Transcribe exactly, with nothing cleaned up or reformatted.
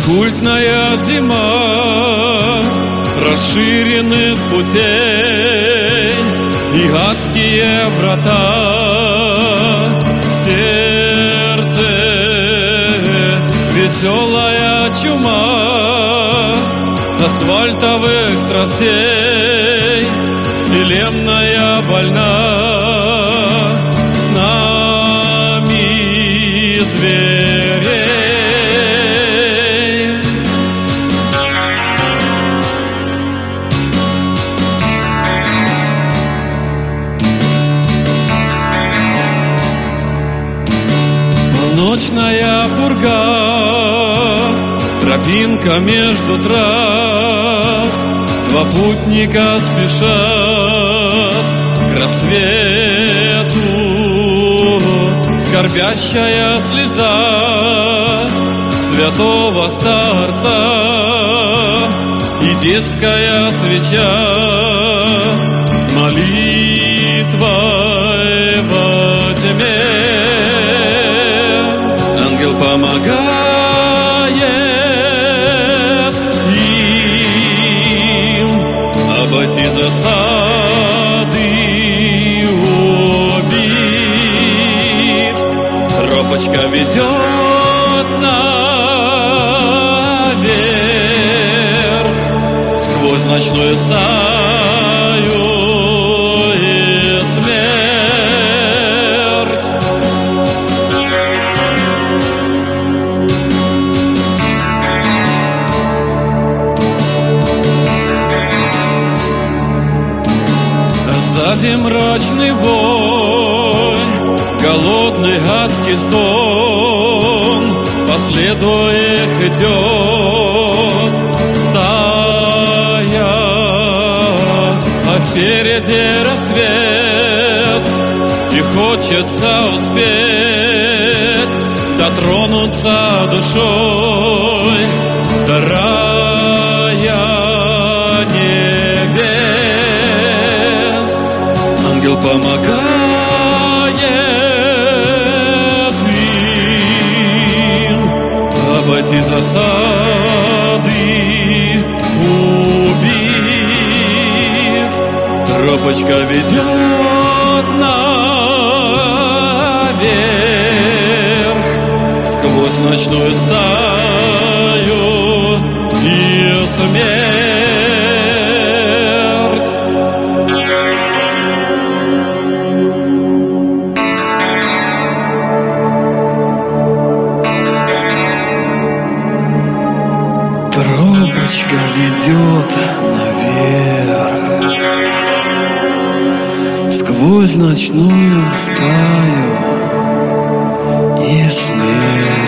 Оккультная зима расширенных путей и адские врата в сердце, веселая чума асфальтовых страстей, вселенная больна с нами зверей. Полночная пурга, тропинка между трасс, два путника спешат к рассвету. Скорбящая слеза святого старца и детская свеча молитвой во тьме. Ангел помогает им обойти засады убийц. Тропочка ведет наверх сквозь ночную стаю и смерть. Сзади мрачный вонь, голодный адский стон, по следу их идет стая, а впереди рассвет, и хочется успеть дотронуться душой до рая небес. Ангел помогает им обойти засады убийц. Тропочка ведет наверх сквозь ночную стаю и смерть. Тропочка ведет наверх сквозь ночную стаю и смерть.